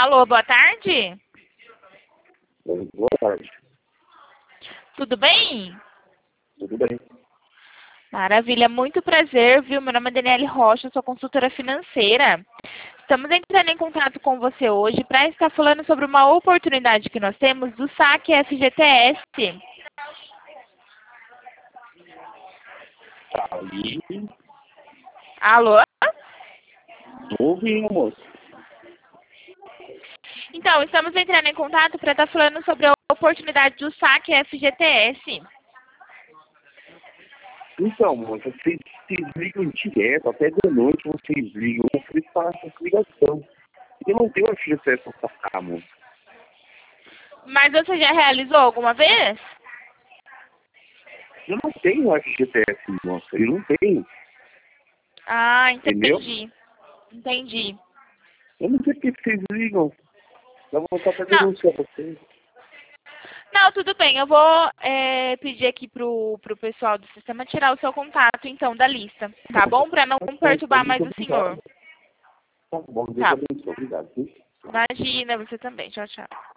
Alô, boa tarde. Boa tarde. Tudo bem? Tudo bem? Maravilha, muito prazer, viu? Meu nome é Daniele Rocha, sou consultora financeira. Estamos entrando em contato com você hoje para estar falando sobre uma oportunidade que nós temos do saque FGTS. Tá aí. Alô? Tô ouvindo, moço. Então, estamos entrando em contato para estar falando sobre a oportunidade do saque FGTS. Então, moço, vocês ligam direto, até de noite vocês ligam, vocês passam essa ligação. Eu não tenho FGTS pra sacar, moço. Mas você já realizou alguma vez? Eu não tenho FGTS, moça. Eu não tenho. Ah, Entendeu? Entendi. Eu não sei por que vocês ligam. Eu vou voltar pra Não, denunciar vocês. não, tudo bem. Eu vou pedir aqui pro pessoal do sistema tirar o seu contato, então, da lista. Tá bom? Para não perturbar mais Muito o senhor. obrigado. Tá bom, Deus Tá. abençoe. Obrigado. Viu? Imagina, você também. Tchau, tchau.